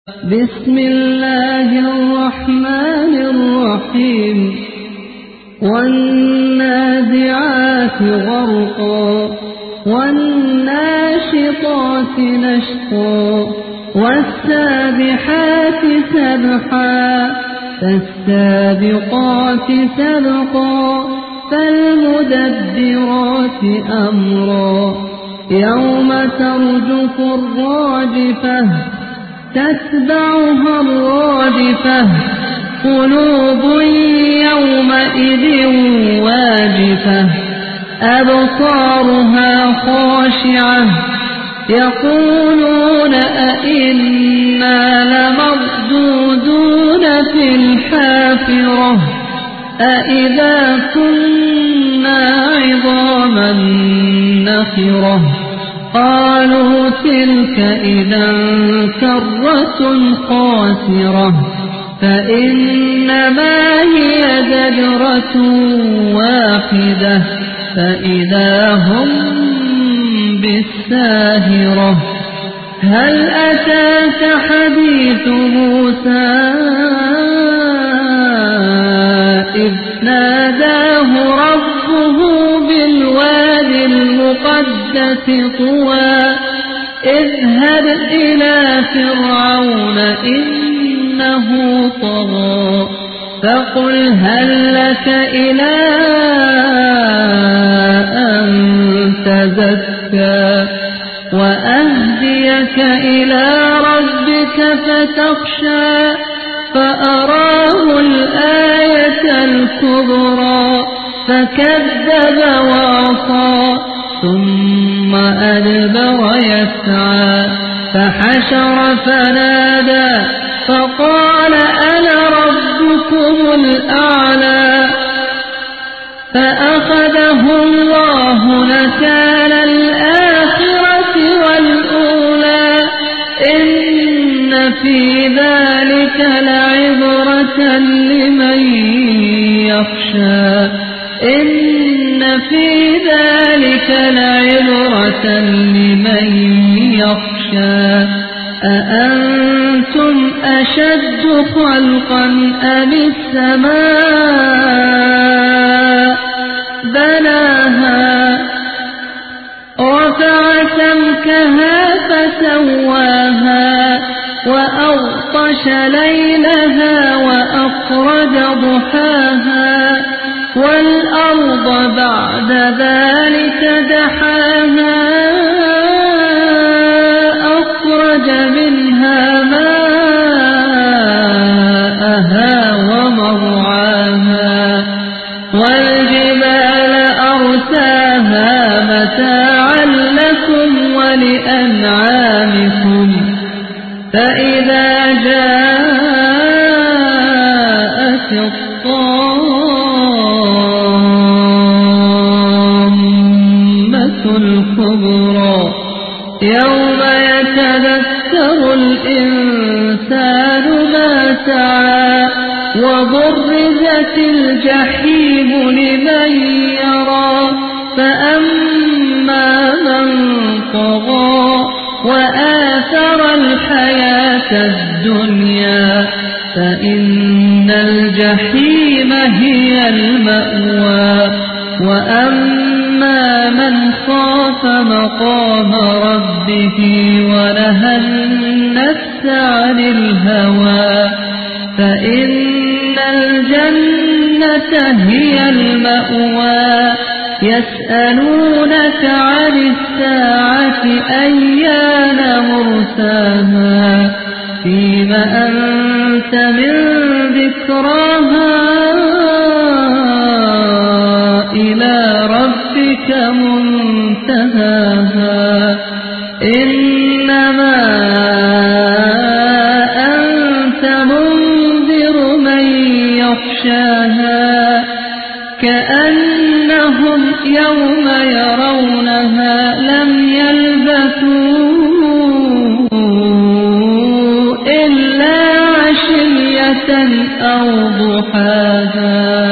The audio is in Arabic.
بسم الله الرحمن الرحيم والنازعات غرقا والناشطات نشطا والسابحات سبحا فالسابقات سبقا فالمدبرات أمرا يوم ترجف الراجفة تتبعها الرادفة قلوب يومئذ واجفة أبصارها خاشعة يقولون أئنا لمردودون في الحافرة أئذا كنا عظاما نخرة قالوا تلك إذا كرة خاسرة فإنما هي زجرة واحدة فإذا هم بالساهرة هل أتاك حديث موسى إذ ناداه ربه بالوادي المقدس طوى اذهب إلى فرعون إنه طغى فقل هل لك إلى أن تزكى وأهديك إلى ربك فتخشى فأراه الآية الكبرى فكذب وعصى ثم أدبر يسعى فحشر فنادى فقال أنا ربكم الأعلى فأخذه الله نكال الآخرة والأولى إن في ذلك لعبرة لمن يخشى إن في ذلك لعبرة لمن يخشى أأنتم أشد خلقا أم السماء بناها رفع سمكها فسواها وأغطش ليلها وأخرج ضحاها والأرض بعد ذلك دحاها أخرج منها ماءها ومرعاها والجبال أرساها متاعا لكم ولأنعامكم فإذا جاءت الطامة الكبرى يوم يتذكر الإنسان ما سعى وبرزت الجحيم لمن يرى فأما من طغى وآثر الحياة الدنيا فإن الجحيم هي المأوى وأما من خاف مقام ربه ونهى النفس عن الهوى فإن الجنة هي المأوى يسألونك عن الساعة أيان مرساها فيم أنت من ذكراها إلى ربك منتهاها إنما أنت منذر من يخشاها كأنهم يوم يرونها لم يلبثوا إلا عشية أو ضحاها